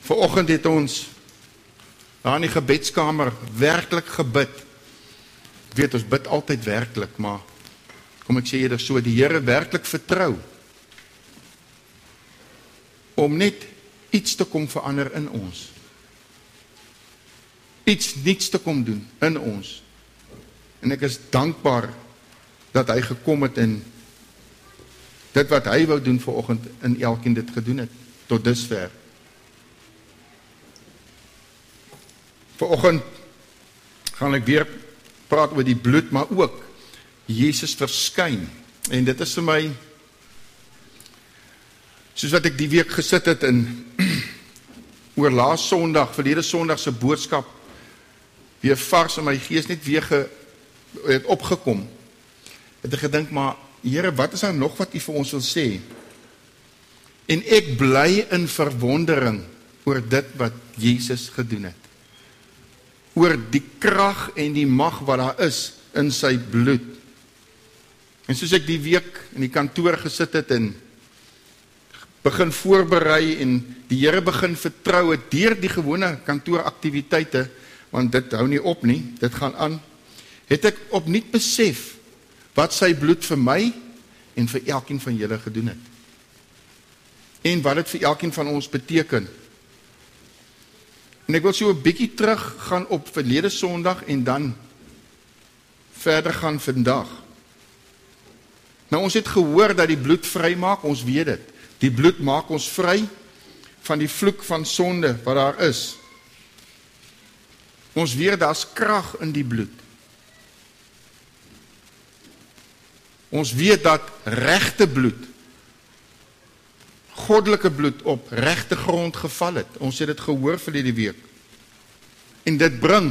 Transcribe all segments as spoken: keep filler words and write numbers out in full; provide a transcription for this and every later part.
Vanoggend het ons daar in die gebedskamer werklik gebid. Ek weet, ons bid altyd werklik, maar kom ek sê jy so, die Here werklik vertrou om net iets te kom verander in ons. Iets niets te kom doen in ons. En ek is dankbaar dat hy gekom het en dit wat hy wou doen vanoggend in elkeen dit gedoen het, tot dusver. Vanoggend gaan ek weer praat oor die bloed, maar ook Jesus verskyn. En dit is vir my, soos wat ek die week gesit het in oor laas Sondag, verlede Sondag se boodskap, weer vars in my gees net weer ge, het opgekom. Het ek gedink, maar Here, wat is daar nog wat U vir ons wil sê? En ek bly in verwondering oor dit wat Jesus gedoen het. Oor die krag en die mag wat daar is in sy bloed. En soos ek die week in die kantoor gesit het en begin voorberei en die Here begin vertrou het deur die gewone kantooraktiwiteite, want dit hou nie op nie, dit gaan aan, het ek opnuut besef wat sy bloed vir my en vir elkeen van julle gedoen het. En wat dit vir elkeen van ons beteken. En ek wil so 'n bietjie terug gaan op verlede Sondag en dan verder gaan vandag. Nou ons het gehoor dat die bloed vry maak, ons weet dit. Die bloed maak ons vry van die vloek van sonde wat daar is. Ons weet daar's krag in die bloed. Ons weet dat regte bloed, goddelike bloed op regte grond geval het. Ons het dit gehoor verlede week. En dit bring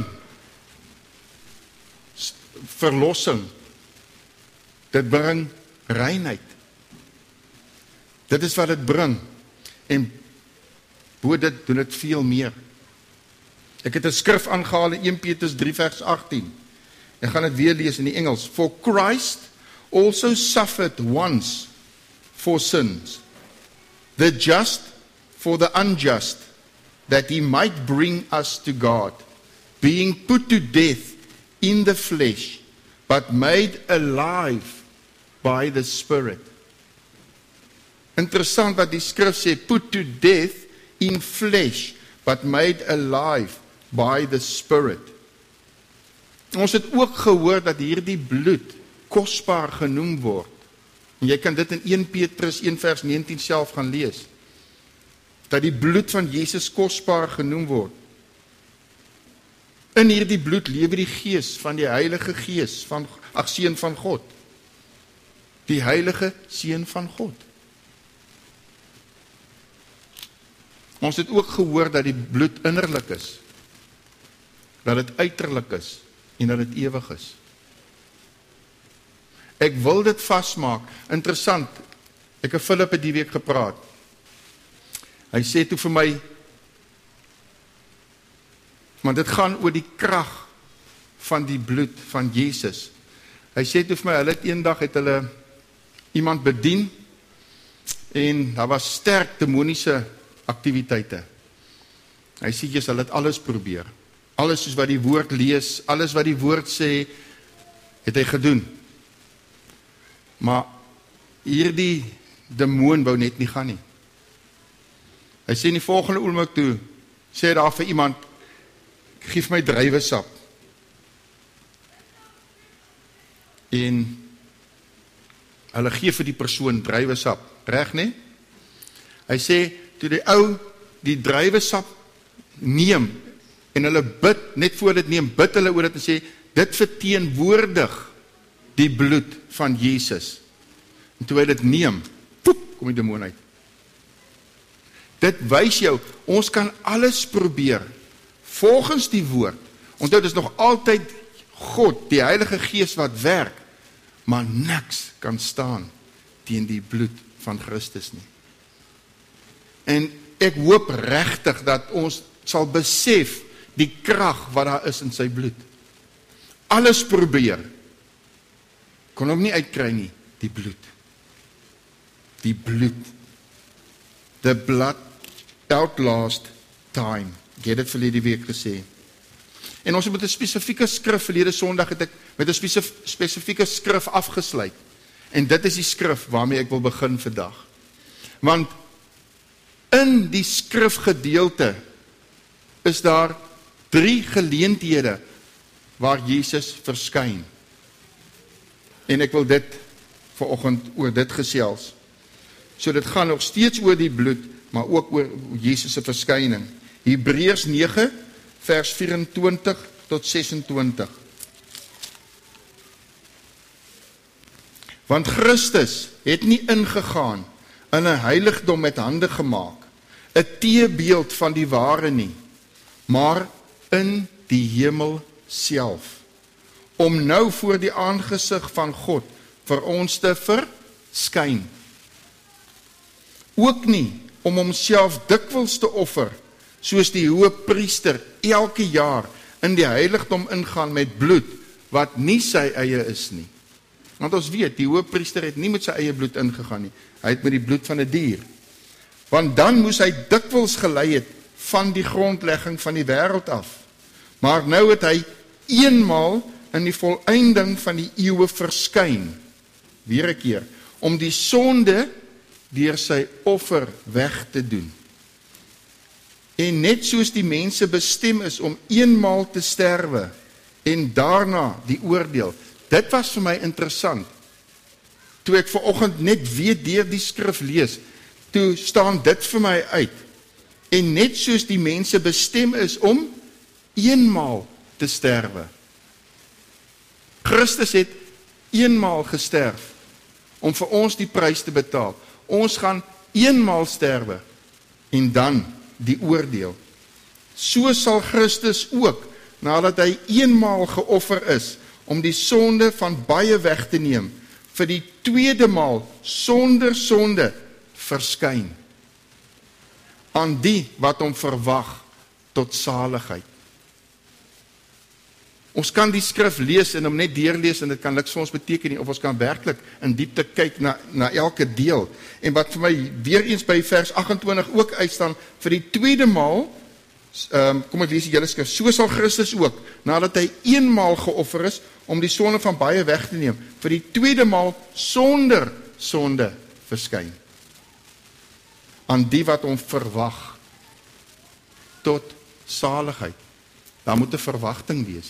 verlossing. Dit bring reinheid. Dit is wat dit bring. En bo dit doen dit veel meer. Ek het 'n skrif aangehaal in Eerste Petrus drie vers agttien. Ek gaan dit weer lees in die Engels. For Christ also suffered once for sins, the just for the unjust, that he might bring us to God, being put to death in the flesh, but made alive by the Spirit. Interessant wat die skrif sê, put to death in flesh, but made alive by the Spirit. Ons het ook gehoor dat hierdie bloed kosbaar genoem word. En jy kan dit in Eerste Petrus een vers negentien self gaan lees. Dat die bloed van Jesus kosbaar genoem word. In hierdie bloed lewe die Gees van die Heilige Gees, van, ag Seun van God. Die Heilige Seun van God. Ons het ook gehoor dat die bloed innerlik is. Dat dit uiterlik is en dat dit ewig is. Ek wil dit vasmaak. Interessant. Ek het Philip die week gepraat. Hy sê toe vir my, maar dit gaan oor die krag van die bloed van Jesus. Hy sê toe vir my, hulle het eendag het hulle iemand bedien en daar was sterk demoniese aktiwiteite. Hy sê, jy sal dit alles probeer. Alles soos wat die woord lees, alles wat die woord sê, het hy gedoen. Maar hierdie demoon wou net nie gaan nie. Hy sê in die volgende oomblik toe, sê daar vir iemand, geef my druiwesap. En hulle gee vir die persoon druiwesap, reg nie? Hy sê, toe die ou die druiwesap neem, en hulle bid, net voor dit neem, bid hulle oor dit en sê, dit verteenwoordig die bloed van Jesus. En toe hy dit neem, poep, kom die demoon uit. Dit wys jou, ons kan alles probeer, volgens die woord. Onthou, dit is nog altyd God, die Heilige Gees wat werk, maar niks kan staan teen die bloed van Christus nie. En ek hoop regtig dat ons sal besef die krag wat daar is in sy bloed. Alles probeer, kon hom nie uitkry nie, die bloed. Die bloed. The blood outlast time. Ek het dit verlede week gesê. En ons het met 'n spesifieke skrif, verlede Sondag het ek met 'n spesif, spesifieke skrif afgesluit. En dit is die skrif waarmee ek wil begin vandag. Want in die skrifgedeelte is daar drie geleenthede waar Jesus verskyn. En ek wil dit vanoggend oor dit gesels. So dit gaan nog steeds oor die bloed, maar ook oor Jesus se verskyning. Hebreërs nege vers vyf-en-twintig tot ses-en-twintig. Want Christus het nie ingegaan in 'n heiligdom met hande gemaak, 'n teebeeld van die ware nie, maar in die hemel self, om nou voor die aangesig van God vir ons te verskyn. Ook nie om homself dikwels te offer, soos die hoëpriester elke jaar in die heiligdom ingaan met bloed, wat nie sy eie is nie. Want ons weet, die hoëpriester het nie met sy eie bloed ingegaan nie, hy het met die bloed van 'n dier. Want dan moes hy dikwels gelei het van die grondlegging van die wêreld af. Maar nou het hy eenmaal in die volëinding van die eeue verskyn, weer 'n keer, om die sonde deur sy offer weg te doen. En net soos die mense bestem is om eenmaal te sterwe en daarna die oordeel. Dit was vir my interessant. Toe ek vanoggend net weer deur die skrif lees, toe staan dit vir my uit. En net soos die mense bestem is om eenmaal te sterwe. Christus het eenmaal gesterf om vir ons die prys te betaal. Ons gaan eenmaal sterwe en dan die oordeel. So sal Christus ook, nadat hy eenmaal geoffer is, om die sonde van baie weg te neem, vir die tweede maal sonder sonde verskyn, aan die wat hom verwag tot saligheid. Ons kan die skrif lees en hom net deurlees en dit kan niks vir ons beteken nie, of ons kan werklik in diepte kyk na, na elke deel. En wat vir my weer eens by vers agt-en-twintig ook uitstaan, vir die tweede maal, um, kom ek lees die hele skrif, so sal Christus ook, nadat hy eenmaal geoffer is, om die sonde van baie weg te neem, vir die tweede maal sonder sonde verskyn, aan die wat hom verwag tot saligheid. Daar moet 'n verwagting wees.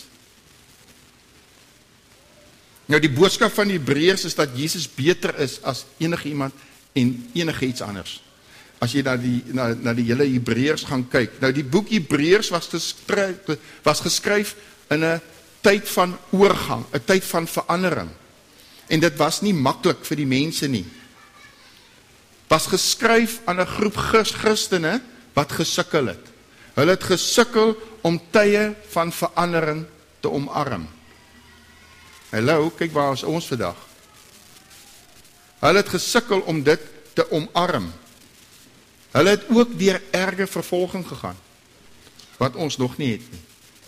Nou die boodskap van die Hebreërs is dat Jesus beter is as enige iemand en enige iets anders. As jy na die, na, na die hele Hebreërs gaan kyk. Nou die boek Hebreërs was geskryf, was geskryf in 'n tyd van oorgang, 'n tyd van verandering. En dit was nie maklik vir die mense nie. Was geskryf aan 'n groep Christene wat gesukkel het. Hulle het gesukkel om tye van verandering te omarm. Hallo, kyk waar is ons vandag. Hulle het gesukkel om dit te omarm. Hulle het ook deur erge vervolging gegaan, wat ons nog nie het nie.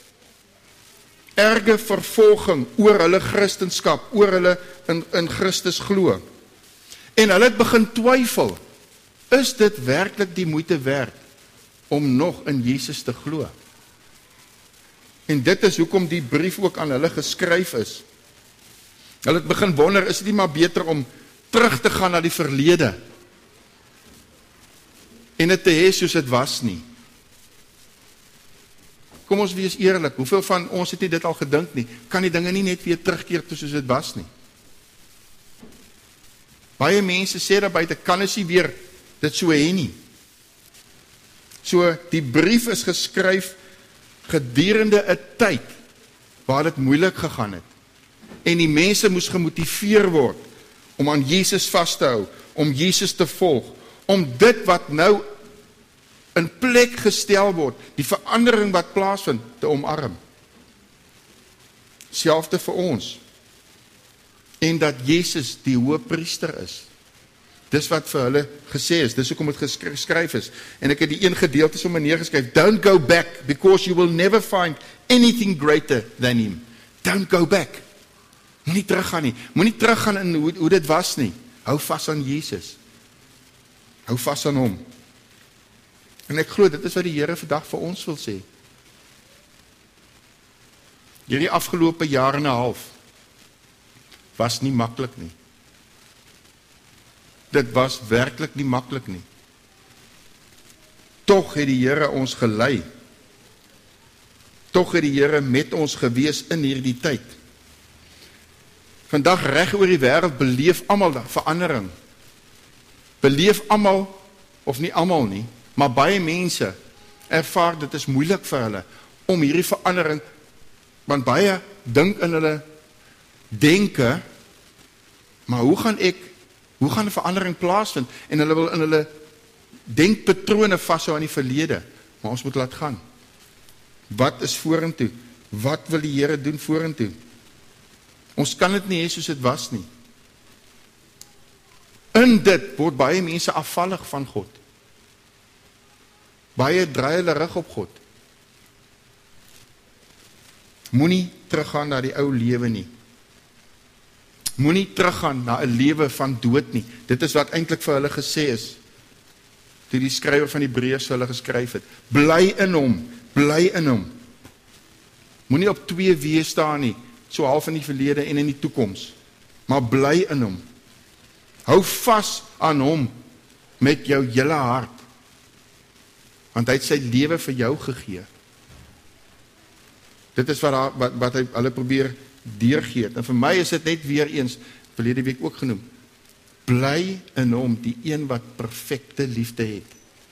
Erge vervolging oor hulle Christendom, oor hulle in, in Christus glo. En hulle het begin twyfel, is dit werklik die moeite werd om nog in Jesus te glo? En dit is hoekom die brief ook aan hulle geskryf is. Hulle het begin wonder, is dit nie maar beter om terug te gaan na die verlede en dit te hê soos dit was nie? Kom ons wees eerlik, hoeveel van ons het nie dit al gedink nie? Kan die dinge nie net weer terugkeer toe soos dit was nie? Baie mense sê daar buite, kan ons nie weer dit so hê nie? So, die brief is geskryf gedurende 'n tyd waar dit moeilik gegaan het. En die mense moes gemotiveer word om aan Jesus vas te hou, om Jesus te volg, om dit wat nou in plek gestel word, die verandering wat plaasvind, te omarm. Selfde vir ons. En dat Jesus die hoëpriester is. Dis wat vir hulle gesê is, dis hoekom dit geskryf is. En ek het die een gedeelte sommer neergeskryf, don't go back, because you will never find anything greater than him. Don't go back. Moenie teruggaan nie. Moenie teruggaan in hoe, hoe dit was nie. Hou vas aan Jesus. Hou vas aan hom. En ek glo, dit is wat die Here vandag vir ons wil sê. Hierdie afgelope jaar en 'n half was nie maklik nie. Dit was werklik nie maklik nie. Tog het die Here ons gelei. Tog het die Here met ons gewees in hierdie tyd. Vandag reg oor die wêreld beleef almal verandering. Beleef almal, of nie almal nie, maar baie mense ervaar dit is moeilik vir hulle om hierdie verandering, want baie dink in hulle denke, maar hoe gaan ek, hoe gaan 'n verandering plaasvind? En hulle wil in hulle denkpatrone vashou aan die verlede, maar ons moet laat gaan. Wat is vorentoe? Wat wil die Here doen vorentoe? Ons kan dit nie hê soos dit was nie. In dit word baie mense afvallig van God. Baie draai hulle rug op God. Moenie teruggaan na die ou lewe nie. Moenie teruggaan na 'n lewe van dood nie. Dit is wat eintlik vir hulle gesê is, toe die skrywer van Hebreërs vir hulle geskryf het. Bly in hom, bly in hom. Moenie op twee weë staan nie, so half in die verlede en in die toekoms, maar bly in hom. Hou vas aan hom met jou hele hart, want hy het sy lewe vir jou gegee. Dit is wat, wat, wat hy hulle probeer deurgee. En vir my is dit net weer eens, verlede week ook genoem, bly in hom, die een wat perfekte liefde het.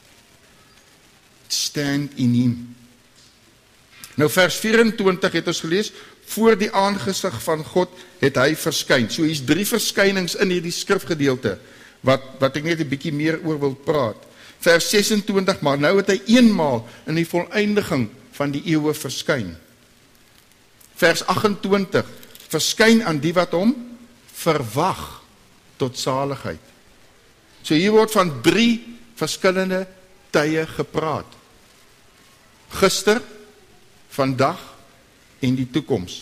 Stand in him. Nou vers vyf-en-twintig het ons gelees, voor die aangesig van God het hy verskyn. So hier's drie verskynings in hierdie skrifgedeelte, wat, wat ek net 'n bietjie meer oor wil praat. Vers ses-en-twintig, maar nou het hy eenmaal in die volëindiging van die eeue verskyn. Vers agt-en-twintig, verskyn aan die wat hom verwag tot saligheid. So hier word van drie verskillende tye gepraat. Gister, vandag en die toekoms.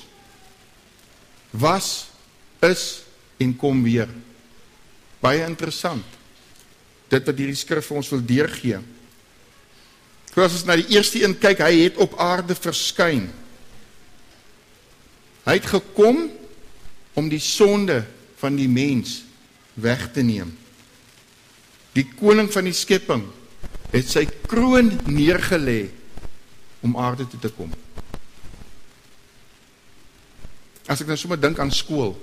Was, is en kom weer. Baie interessant. Dit wat hierdie skrif vir ons wil deurgee. As ons na die eerste een kyk, hy het op aarde verskyn. Hy het gekom om die sonde van die mens weg te neem. Die koning van die skepping het sy kroon neergelê om aarde toe te kom. As ek nou sommer dink aan skool,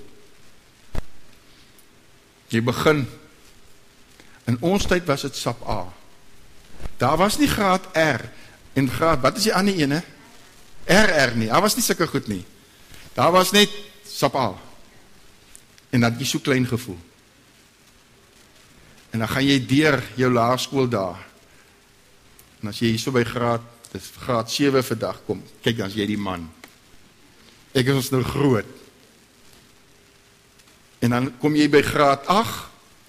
jy begin, in ons tyd was dit sap A. Daar was nie graad R, en graad, wat is die ander ene? R R nie, daar was nie sulke goed nie. Daar was net sap A. En dat jy so klein gevoel. En dan gaan jy deur jou laerskool daar. En as jy hier so by graad, dis graad sewe vandag kom, kyk dan is jy die man. Ek is ons nou groot. En dan kom jy by graad agt,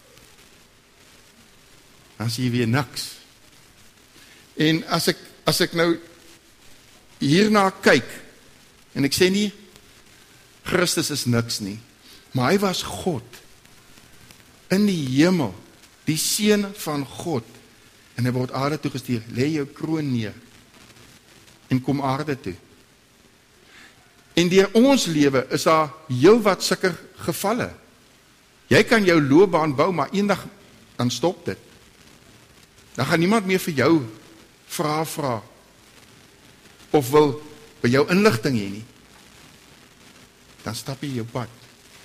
dan sê jy weer niks. En as ek, as ek nou hierna kyk, en ek sê nie, Christus is niks nie, maar hy was God, in die hemel, die seun van God, en hy word aarde toe gestuur, lê jou kroon neer, en kom aarde toe. En deur ons lewe is daar heel wat sulke gevalle. Jy kan jou loopbaan bou, maar eendag dan stop dit. Dan gaan niemand meer vir jou vra vra of wil by jou inligting hê nie. Dan stap jy jou pad.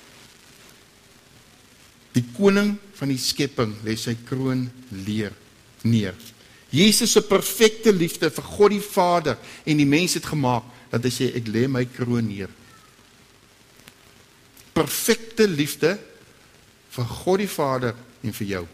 Die koning van die skepping lê sy kroon leer neer. Jesus se perfekte liefde vir God die Vader en die mens het gemaak dat hy sê ek lê my kroon neer. Perfekte liefde vir God die Vader en vir jou.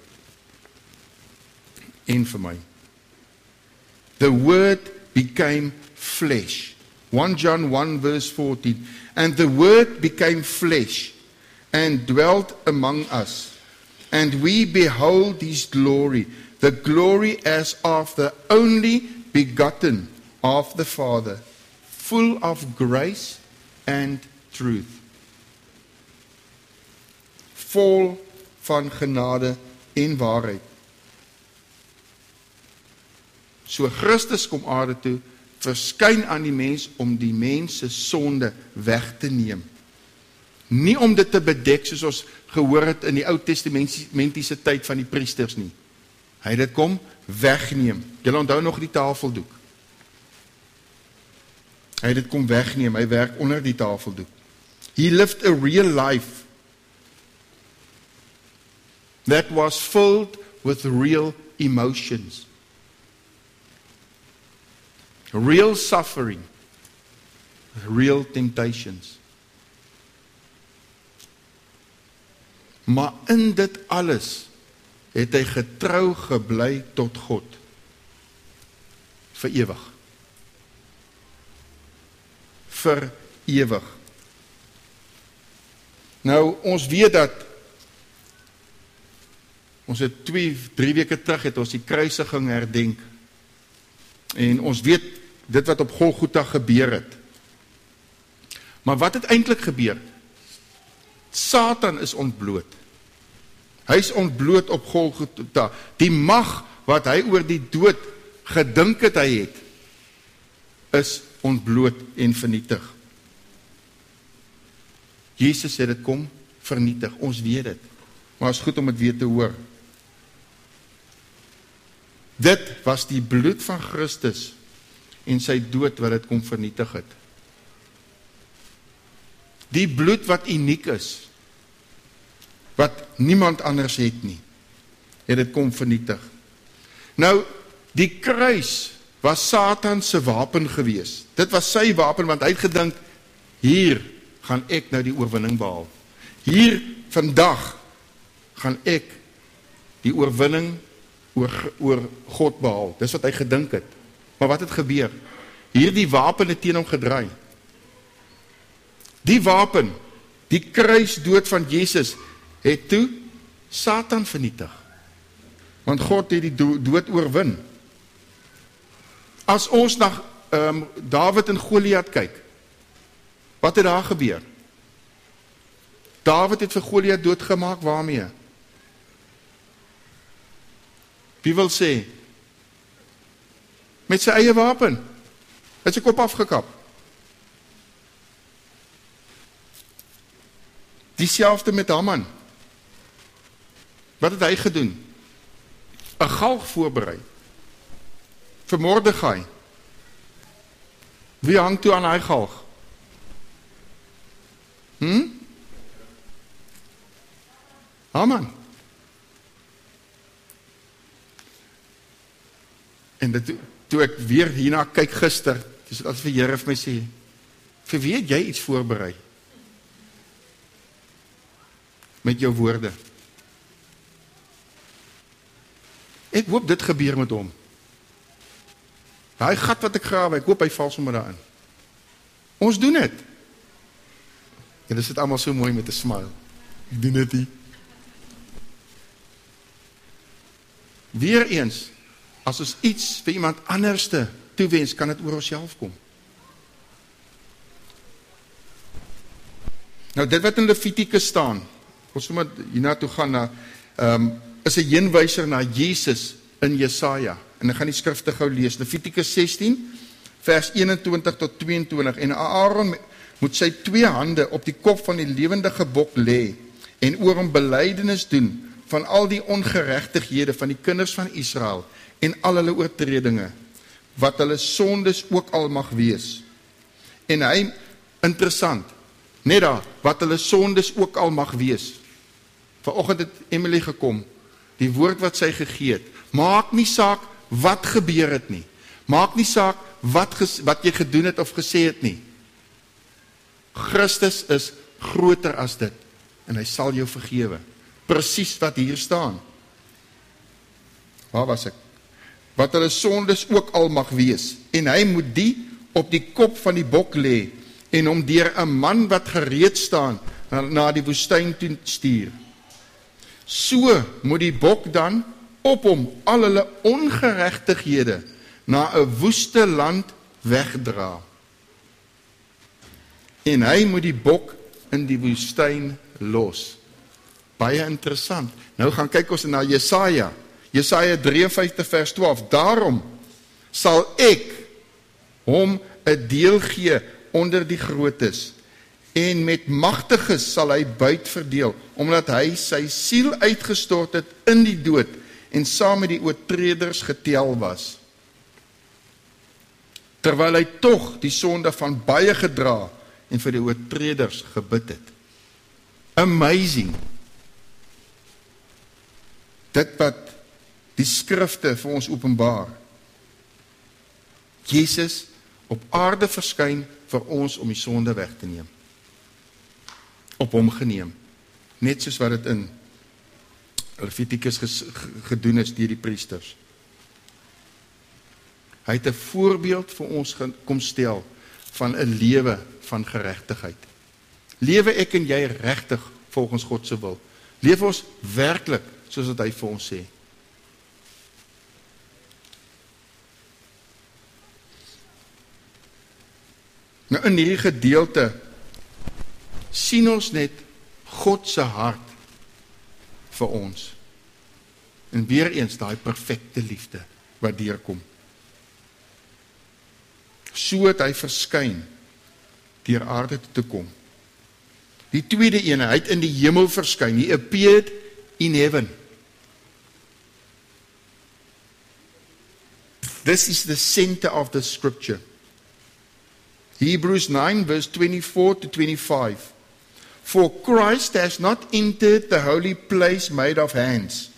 En vir my. The word became flesh. First John one verse fourteen. And the word became flesh and dwelt among us. And we behold his glory, the glory as of the only begotten of the Father, full of grace and truth. Vol van genade en waarheid. So Christus kom aarde toe, verskyn aan die mens om die mens se sonde weg te neem. Nie om dit te bedek soos ons gehoor het in die Ou Testamentiese tyd van die priesters nie. Hy het dit kom wegneem. Julle onthou nog die tafeldoek. Hy het dit kom wegneem, hy werk onder die tafeldoek. He lived a real life that was filled with real emotions. Real suffering. Real temptations. Maar in dit alles het hy getrou gebly tot God. Vir ewig. Vir ewig. Nou, ons weet dat ons het twee, drie weke terug het ons die kruisiging herdenk. En ons weet dit wat op Golgotha gebeur het. Maar wat het eintlik gebeur? Satan is ontbloot. Hy is ontbloot op Golgotha. Die mag wat hy oor die dood gedink het hy het, is ontbloot en vernietig. Jesus het dit kom vernietig. Ons weet dit. Maar is goed om dit weer te hoor. Dit was die bloed van Christus en sy dood wat dit kom vernietig het. Die bloed wat uniek is, wat niemand anders het nie, het dit kom vernietig. Nou, die kruis was Satan se wapen gewees. Dit was sy wapen, want hy het gedink, hier gaan ek nou die oorwinning behaal. Hier, vandag, gaan ek die oorwinning oor, oor God behaal. Dis wat hy gedink het. Maar wat het gebeur? Hierdie wapen het teen hom gedraai. Die wapen, die kruisdood van Jesus, het toe Satan vernietig. Want God het die dood oorwin. As ons na um, Dawid en Goliat kyk, wat het daar gebeur? Dawid het vir Goliat doodgemaak, waarmee? Wie wil sê? Met sy eie wapen. Het sy kop afgekap. Dieselfde met Haman. Wat het hy gedoen? 'n Galg voorberei. Vir Mordegai. Wie hang toe aan hy galg? Hm? Haman. En dit, toe ek weer hierna kyk gister, dis as vir Here vir my sê, vir wie het jy iets voorberei? Met jou woorde. Ek hoop dit gebeur met hom. Daai gat wat ek grawe, ek hoop hy val sommer daarin. Ons doen dit. En dit sit almal so mooi met 'n smile. Ek doen dit nie. Weereens, as ons iets vir iemand anderste toewens, kan dit oor onsself kom. Nou dit wat in Levitikus staan, ons moet hierna toe gaan na, um, is 'n heenwyser na Jesus in Jesaja. En ek gaan die skrifte gou lees. Levitikus sestien, vers eenentwintig tot tweeëntwintig. En Aaron moet sy twee hande op die kop van die lewendige bok lê en oor hom belydenis doen van al die ongeregtighede van die kinders van Israel en al hulle oortredinge, wat hulle sondes ook al mag wees. En hy, interessant, net daar, wat hulle sondes ook al mag wees. Vanoggend het Emily gekom, die woord wat sy gegee het, maak nie saak wat gebeur het nie, maak nie saak wat, ges, wat jy gedoen het of gesê het nie. Christus is groter as dit, en hy sal jou vergewe. Presies wat hier staan. Waar was ek? Wat hulle sondes ook al mag wees, en hy moet die op die kop van die bok lê, en hom deur 'n man wat gereed staan, na, na die woestyn toe stuur. So moet die bok dan op hom al hulle ongeregtighede na 'n woeste land wegdra. En hy moet die bok in die woestyn los. Baie interessant. Nou gaan kyk ons na Jesaja. Jesaja drieënvyftig vers twaalf. Daarom sal ek hom 'n deel gee onder die grootes, en met magtiges sal hy buit verdeel, omdat hy sy siel uitgestort het in die dood, en saam met die oortreders getel was. Terwyl hy tog die sonde van baie gedra, en vir die oortreders gebid het. Amazing. Dit wat die skrifte vir ons openbaar. Jesus op aarde verskyn vir ons om die sonde weg te neem. Op hom geneem. Net soos wat dit in Levitikus gedoen is deur die priesters. Hy het 'n voorbeeld vir ons kom stel van 'n lewe van geregtigheid. Lewe ek en jy regtig volgens God se wil? Leef ons werklik soos wat hy vir ons sê? Nou in hierdie gedeelte sien ons net God se hart vir ons. En weer eens daai perfekte liefde wat deurkom. So het hy verskyn deur aarde toe te kom. Die tweede ene, hy het in die hemel verskyn. He appeared in heaven. This is the center of the scripture. Hebrews nine verse twenty-four to twenty-five. For Christ has not entered the holy place made of hands,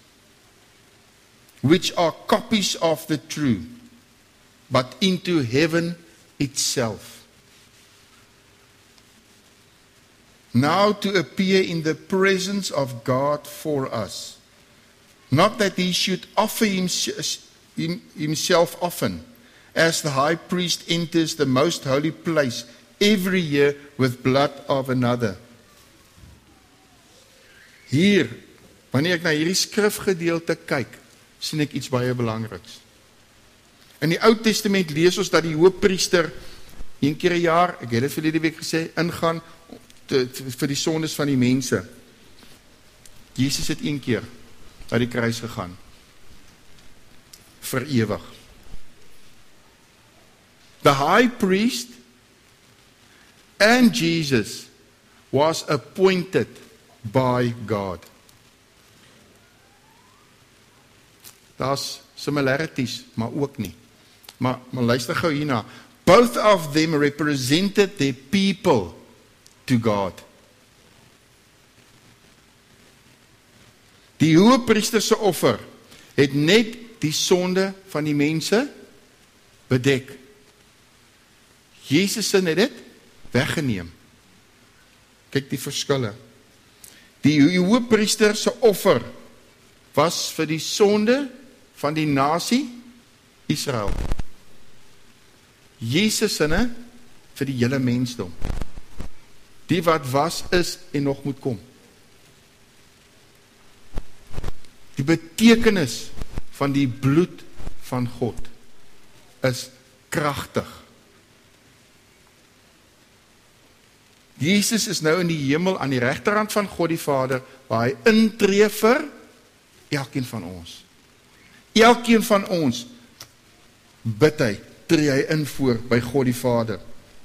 which are copies of the true, but into heaven itself. Now to appear in the presence of God for us. Not that he should offer himself often, as the high priest enters the most holy place every year with blood of another. Hier, wanneer ek na hierdie skrifgedeelte kyk, sien ek iets baie belangriks. In die Ou Testament lees ons dat die hoofpriester een keer 'n jaar, ek het dit verlede week gesê, ingaan te, te, vir die sondes van die mense. Jesus het een keer na die kruis gegaan. Vir ewig. The high priest and Jesus was appointed by God. Daar's similarities, maar ook nie. Maar, maar luister gou hierna. Both of them represented their people to God. Die hoëpriester se offer het net die sonde van die mense bedek. Jesus het dit weggeneem. Kyk die verskille. Die hoëpriester se offer was vir die sonde van die nasie Israel. Jesus sinne vir die hele mensdom. Die wat was, is en nog moet kom. Die betekenis van die bloed van God is kragtig. Jesus is nou in die hemel aan die regterhand van God die Vader, waar hy intree vir elkeen van ons. Elkeen van ons bid hy, tree hy in voor by God die Vader.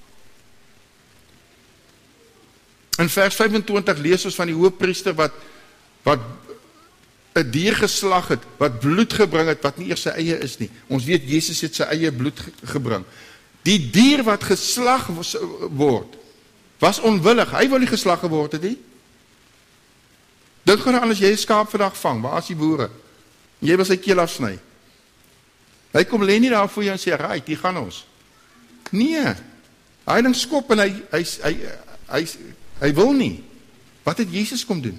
In vers vyfentwintig lees ons van die hoëpriester wat wat 'n dier geslag het, wat bloed gebring het, wat nie eers sy eie is nie. Ons weet Jesus het sy eie bloed gebring. Die dier wat geslag word, was onwillig. Hy wil nie geslag geword het nie. Dink gou aan as jy 'n skaap vandag vang, waar is die boere? Jy wil sy keel afsny. Hy kom lê nie daar voor jou en sê, "Right, hier gaan ons." Nee. Hy ding skop en hy hy hy hy, hy, hy wil nie. Wat het Jesus kom doen?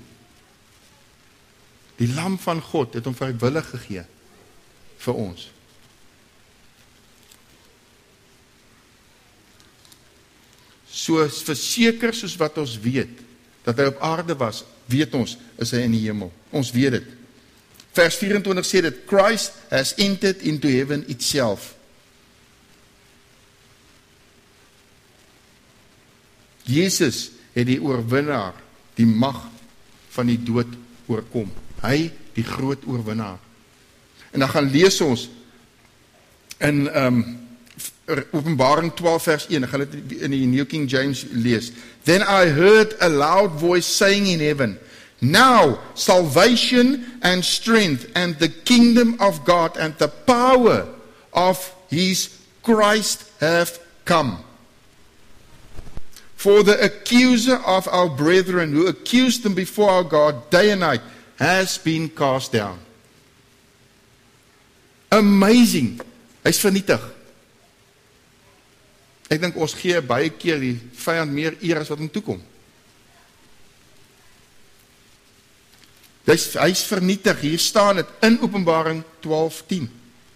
Die lam van God het hom vrywillig gegee vir ons. So verseker soos wat ons weet, dat hy op aarde was, weet ons, is hy in die hemel. Ons weet dit. Vers vyf-en-twintig sê dit, Christ has entered into heaven itself. Jesus het die oorwinnaar, die mag van die dood oorkom. Hy, die groot oorwinnaar. En dan gaan lees ons in um, Openbaring twaalf vers een, ek gaan dit in die New King James lees. Then I heard a loud voice saying in heaven, now salvation and strength and the kingdom of God and the power of his Christ have come. For the accuser of our brethren who accused them before our God day and night has been cast down. Amazing. Hy's vernietig. Ek dink ons gee baie keer die vyand meer eer as wat hom toekom. Hy's hy's vernietig. Hier staan dit in Openbaring twaalf tien.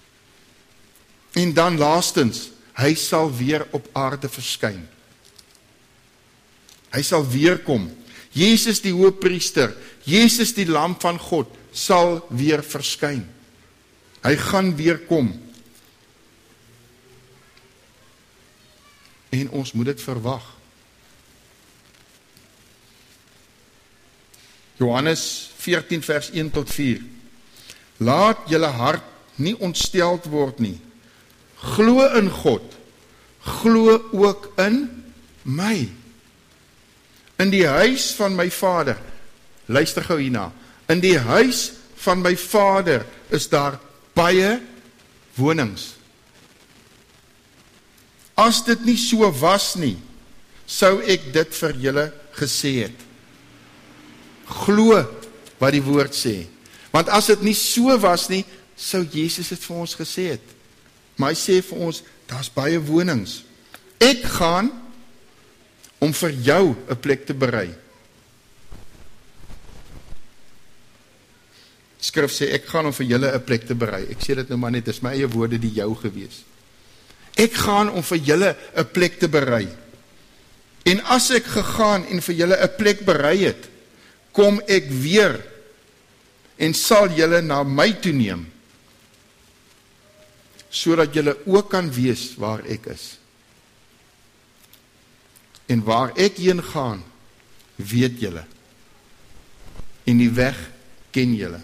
En dan laastens, hy sal weer op aarde verskyn. Hy sal weer kom. Jesus die hoëpriester, Jesus die lam van God, sal weer verskyn. Hy gaan weer kom. En ons moet dit verwag. Johannes veertien vers een tot vier. Laat julle hart nie ontsteld word nie. Glo in God. Glo ook in my. In die huis van my Vader, luister gou hierna, in die huis van my Vader is daar baie wonings. As dit nie so was nie, sou ek dit vir julle gesê het. Glo wat die woord sê. Want as dit nie so was nie, sou Jesus dit vir ons gesê het. Maar hy sê vir ons, daar's baie wonings. Ek gaan om vir jou 'n plek te berei. Skrif sê, ek gaan om vir julle 'n plek te berei. Ek sê dit nou maar net, dis my eie woorde die jou gewees. Ek gaan om vir julle 'n plek te berei. En as ek gegaan en vir julle 'n plek berei het, kom ek weer en sal julle na my toe neem, sodat julle ook kan wees waar ek is. En waar ek heen gaan, weet julle. En die weg ken julle.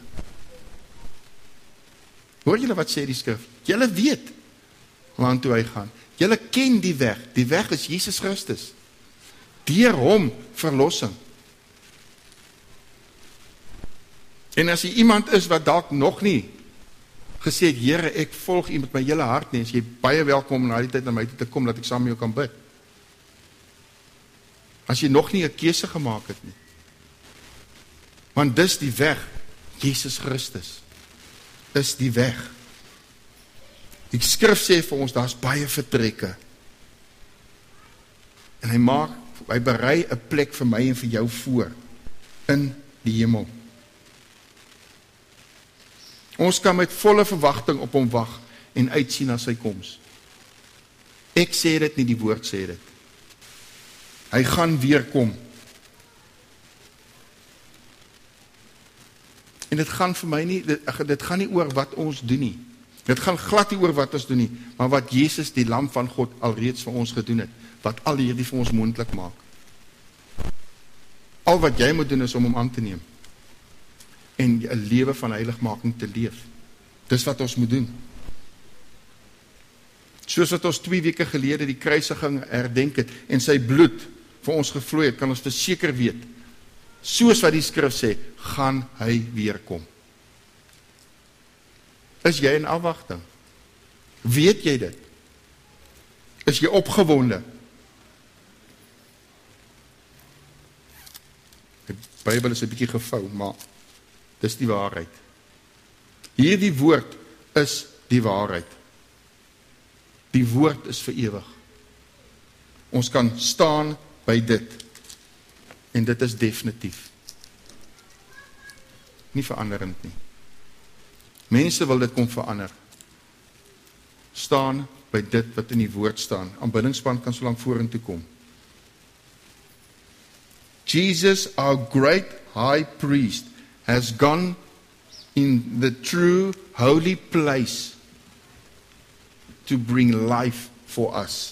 Hoor julle wat sê die skrif? Julle weet waartoe hy gaan. Julle ken die weg. Die weg is Jesus Christus. Deur hom verlossing. En as jy iemand is wat dalk nog nie gesê het, Here, ek volg u met my hele hart nie, as jy baie welkom na die tyd na my toe te kom, dat ek saam met jou kan bid. As jy nog nie 'n keuse gemaak het nie. Want dis die weg, Jesus Christus, is die weg. Die skrif sê vir ons, daar's baie vertrekke. En hy maak, hy berei 'n plek vir my en vir jou voor, in die hemel. Ons kan met volle verwagting op hom wag en uitsien na sy koms. Ek sê dit nie, die woord sê dit. Hy gaan weer kom. En dit gaan vir my nie, dit, dit gaan nie oor wat ons doen nie. Dit gaan glad nie oor wat ons doen nie, maar wat Jesus, die lam van God, alreeds vir ons gedoen het, wat al hierdie vir ons moontlik maak. Al wat jy moet doen is om hom aan te neem. En 'n lewe van heiligmaking te leef. Dis wat ons moet doen. Soos wat ons twee weke gelede die kruisiging herdenk het en sy bloed vir ons gevloei het, kan ons verseker weet, soos wat die skrif sê, gaan hy weer kom. Is jy in afwagting? Weet jy dit? Is jy opgewonde? Die Bybel is 'n bietjie gevou, maar dis die waarheid. Hierdie woord is die waarheid. Die woord is vir ewig. Ons kan staan by dit. En dit is definitief. Nie veranderend nie. Mense wil dit kom verander. Staan by dit wat in die woord staan. Aanbiddingspan kan so lank vorentoe kom. Jesus, our great high priest, has gone in the true holy place to bring life for us.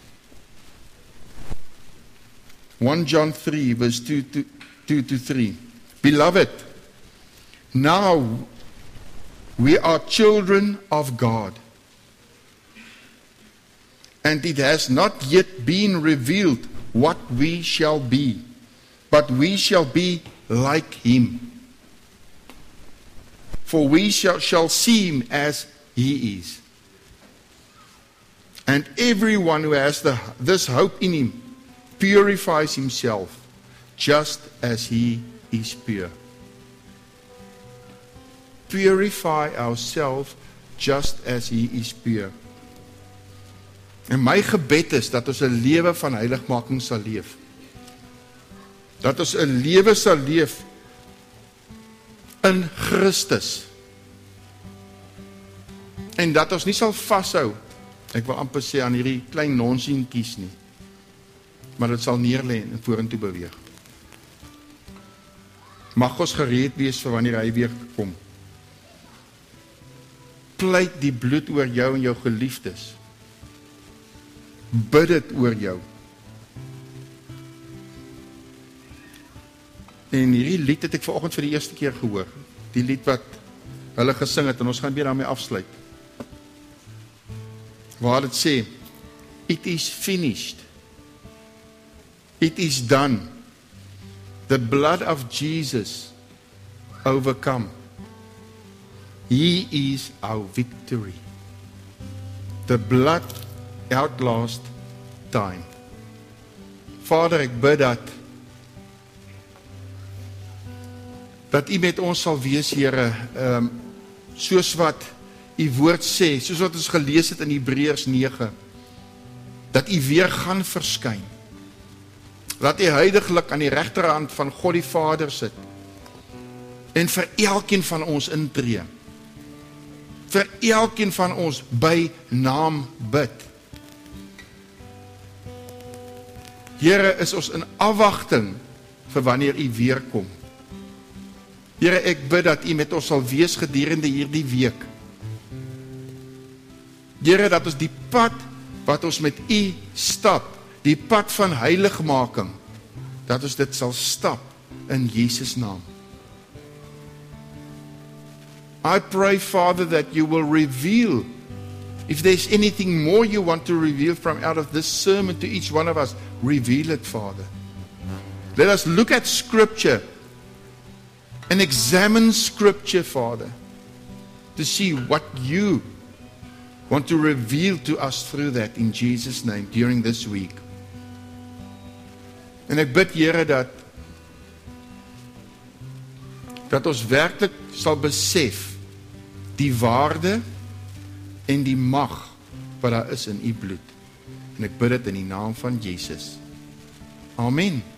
First John three, verse two to, two to three. Beloved, now we are children of God, and it has not yet been revealed what we shall be, but we shall be like him. For we shall, shall see him as he is. And everyone who has the, this hope in him purifies himself just as he is pure. Purify ourselves just as he is pure. En my gebed is dat ons 'n lewe van heiligmaking sal leef. Dat ons 'n lewe sal leef in Christus. En dat ons nie sal vashou, ek wil amper sê aan hierdie klein nonsientjies nie, maar dit sal neerlê en vorentoe beweeg. Mag ons gereed wees vir wanneer hy weer kom. Pleit die bloed oor jou en jou geliefdes. Bid dit oor jou. En hierdie lied het ek vanoggend vir die eerste keer gehoor. Die lied wat hulle gesing het, en ons gaan weer daarmee afsluit. Waar dit sê, it is finished. It is done. The blood of Jesus overcome. He is our victory. The blood outlast time. Vader, ek bid dat dat U met ons sal wees, Here, um, soos wat U woord sê, soos wat ons gelees het in Hebreërs nege, dat U weer gaan verskyn. Dat U heiliglik aan die regterhand van God die Vader sit en vir elkeen van ons intree. Vir elkeen van ons by naam bid. Here, is ons in afwagting vir wanneer U weer kom. Here, ek bid dat U met ons sal wees gedurende hierdie week. Here, dat ons die pad wat ons met U stap, die pad van heiligmaking, dat ons dit sal stap in Jesus naam. I pray, Father, that you will reveal, if there's anything more you want to reveal from out of this sermon to each one of us, reveal it, Father. Let us look at Scripture and examine Scripture, Father, to see what you want to reveal to us through that in Jesus' name during this week. En ek bid, Here, dat dat ons werklik sal besef die waarde en die mag wat daar is in U bloed. En ek bid dit in die naam van Jesus. Amen.